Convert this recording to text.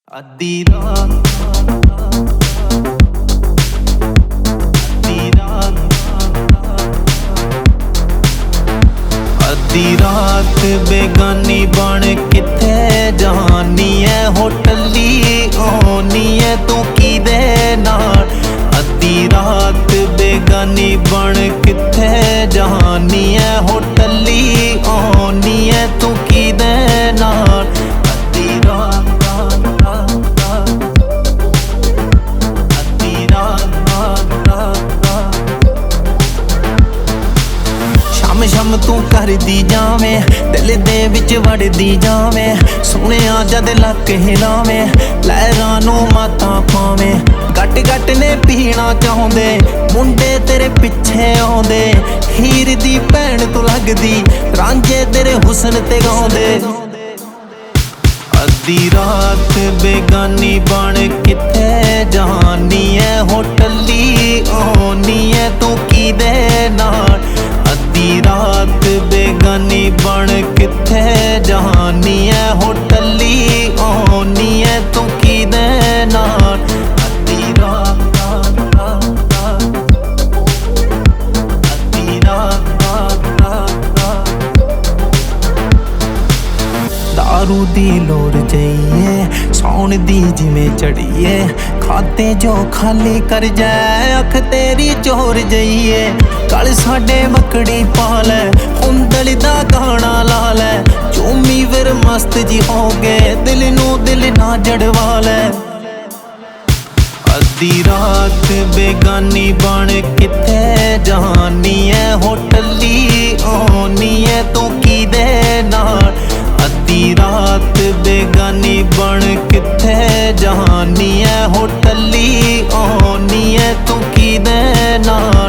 ਅੱਧੀ ਰਾਤ ਅੱਧੀ ਰਾਤ ਬੇਗਾਨੀ ਬਣ ਕਿੱਥੇ ਜਾਨੀ ਐ ਹੋਟਲੀ ਆਉਣੀ ਐ ਤੂੰ ਕਿਹਦੇ ਨਾਲ। ਅੱਧੀ ਰਾਤ ਬੇਗਾਨੀ ਬਣ ਕਿੱਥੇ ਜਾਨੀ ਐ ਹੋਟਲੀ ਆਉਣੀ ਐ ਤੂੰ ਕਿਹਦੇ ਨਾਲ। ਅੱਧੀ ਰਾਤ ਸ਼ਮ ਤੂੰ ਕਰਦੀ ਜਾਵੇਂ ਦਿਲ ਦੇ ਵਿੱਚ ਵੜਦੀ ਜਾਵੇਂ ਸੁਣਿਆ ਜਦ ਲੱਕ ਹਿਲਾਵੇਂ ਲਹਿਰਾਂ ਨੂੰ ਮਾਤਾਂ ਪਾਵੇਂ। ਗੱਟ ਗੱਟ ਨੇ ਪੀਣਾ ਚਾਹੁੰਦੇ ਮੁੰਡੇ ਤੇਰੇ ਪਿੱਛੇ ਆਉਂਦੇ ਹੀਰ ਦੀ ਭੈਣ ਤੂੰ ਲੱਗਦੀ ਰਾਂਝੇ ਤੇਰੇ ਹੁਸਨ ਤੇ ਗਾਉਂਦੇ। ਅੱਧੀ ਰਾਤ ਬੇਗਾਨੀ ਬਣ ਕਿੱਥੇ ਜਾਨੀ ਐ ਹੋਟਲੀ ਆਉਣੀ ਐ ਤੂੰ ਕਿਹਦੇ ਨਾਲ। ਅੱਧੀ ਰਾਤ ਬੇਗਾਨੀ ਬਣ ਕਿੱਥੇ ਜਾਨੀ ਐ ਹੋਟਲੀ ਆਉਣੀ ਐ ਤੂੰ ਕਿਹਦੇ ਨਾਲ। ਅੱਧੀ ਰਾਤ ਦਾਰੂ ਦੀ ਲੋਰ ਜਈਏ ਸੌਣ ਦੀ ਜਿਵੇਂ ਚੜੀਏ ਖਾਤੇ ਜੋ ਖਾਲੀ ਕਰ ਜਾਏ ਅੱਖ ਤੇਰੀ ਚੋਰ ਜਈਏ। ਕੱਲ ਸਾਡੇ ਮੱਕੜੀ ਪਾ ਲੈ ਹੁੰਦਲ ਦਾ ਗਾਣਾ ਲਾ ਲੈ ਝੂਮੀ ਫਿਰ ਮਸਤ ਜੀ ਹੋ ਗਏ ਦਿਲ ਨੂੰ ਦਿਲ ਨਾ ਜੜਵਾ ਲੈ। ਅੱਧੀ ਰਾਤ ਬੇਗਾਨੀ ਬਣ ਕਿੱਥੇ ਜਾਨੀ ਐ ਹੋਟਲੀ ਆਉਣੀ ਐ ਤੂੰ ਕਿਹਦੇ ਨਾਲ। ਅੱਧੀ ਰਾਤ ਬੇਗਾਨੀ ਬਣ ਕਿੱਥੇ ਜਾਨੀ ਐ ਹੋਟਲੀ ਆਉਣੀ ਐ ਤੂੰ ਕਿਹਦੇ ਨਾਲ।